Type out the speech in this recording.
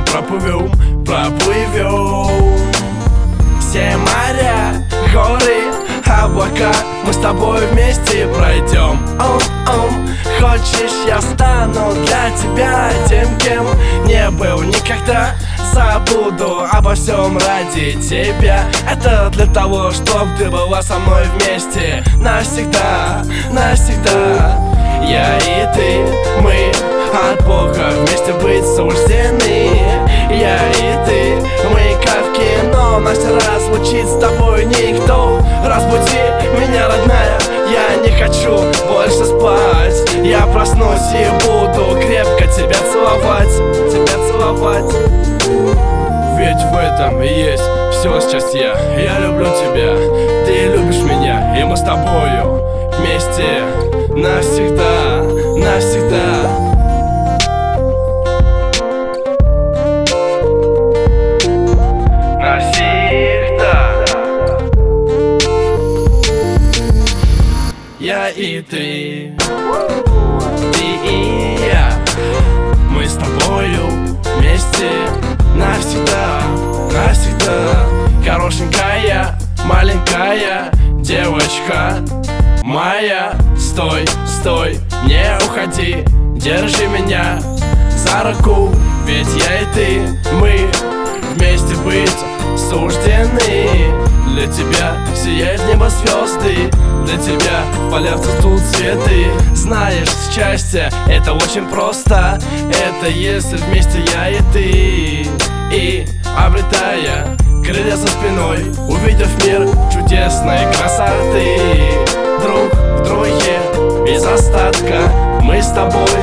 проплывем все моря, горы, облака. Мы с тобой вместе пройдем. Хочешь, я стану для тебя тем, кем не был никогда. Забуду обо всем ради тебя. Это для того, чтоб ты была со мной вместе навсегда, навсегда. Я и ты, мы от Бога вместе быть суждены. Я и ты, мы как в кино. Нас не разлучит с тобой никто. Разбуди меня, родная, я не хочу больше спать. Я проснусь и буду крепко тебя целовать, тебя целовать. Ведь в этом и есть все сейчас я люблю тебя, ты любишь меня, и мы с тобою вместе навсегда, навсегда. Я и ты и я, мы с тобою вместе навсегда, навсегда. Хорошенькая, маленькая девочка моя, стой, стой, не уходи, держи меня за руку. Ведь я и ты, мы вместе быть суждены. Для тебя сияет небо звезды, для тебя в полях цветут цветы. Знаешь, счастье это очень просто. Это если вместе я и ты. И обретая крылья за спиной, увидев мир чудесной красоты. Друг в друге без остатка мы с тобой